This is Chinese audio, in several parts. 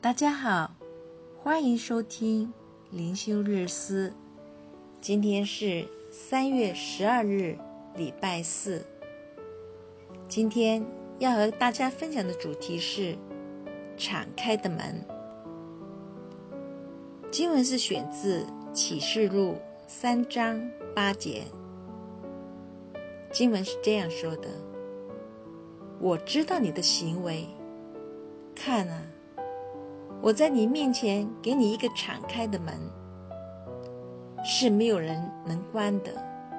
大家好，欢迎收听灵修日思。今天是3月12日，礼拜四。今天要和大家分享的主题是敞开的门。经文是选自启示录3章8节。经文是这样说的：我知道你的行为，看啊，我在你面前给你一个敞开的门，是没有人能关的。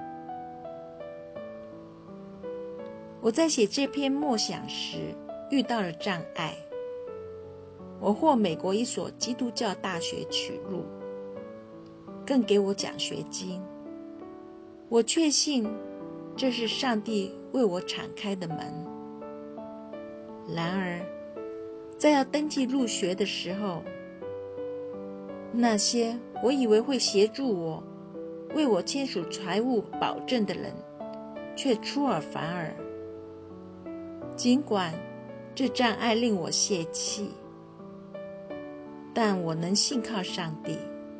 我在写这篇默想时遇到了障碍。我获美国一所基督教大学取录，更给我奖学金。我确信这是上帝为我敞开的门。然而在要登记入学的时候，那些我以为会协助我、为我签署财务保证的人，却出尔反尔。尽管这障碍令我泄气，但我能信靠上帝。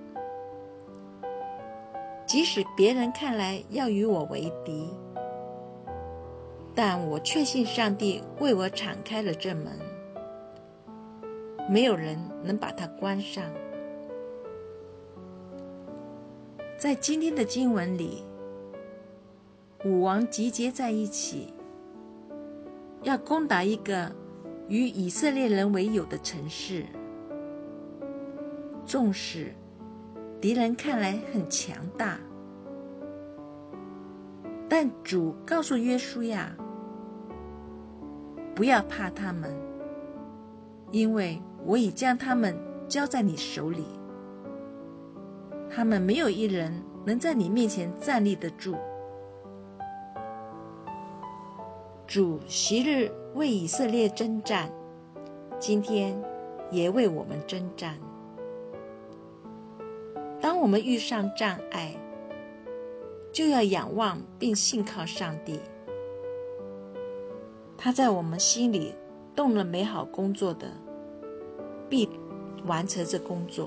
即使别人看来要与我为敌，但我确信上帝为我敞开了这门，没有人能把它关上。在今天的经文里，5王集结在一起，要攻打一个与以色列人为友的城市。纵使敌人看来很强大，但主告诉约书亚，不要怕他们，因为我已将他们交在你手里。他们没有一人能在你面前站立得住。主昔日为以色列征战，今天也为我们征战。当我们遇上障碍，就要仰望并信靠上帝。他在我们心里动了美好工作的，必完成这工作。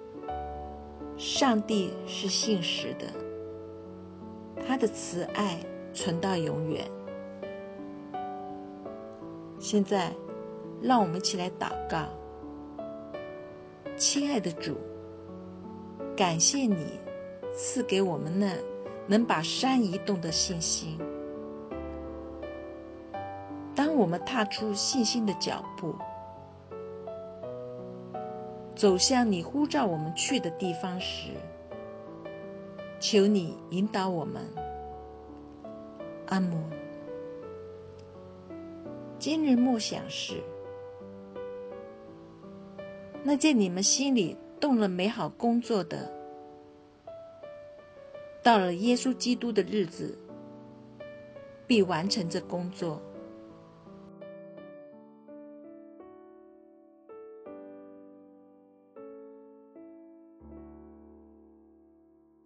上帝是信实的，他的慈爱存到永远。现在让我们一起来祷告。亲爱的主，感谢你赐给我们那能把山移动的信心。当我们踏出信心的脚步，走向你呼召我们去的地方时，求你引导我们。阿们。今日默想是：那在你们心里动了美好工作的，到了耶稣基督的日子，必完成这工作。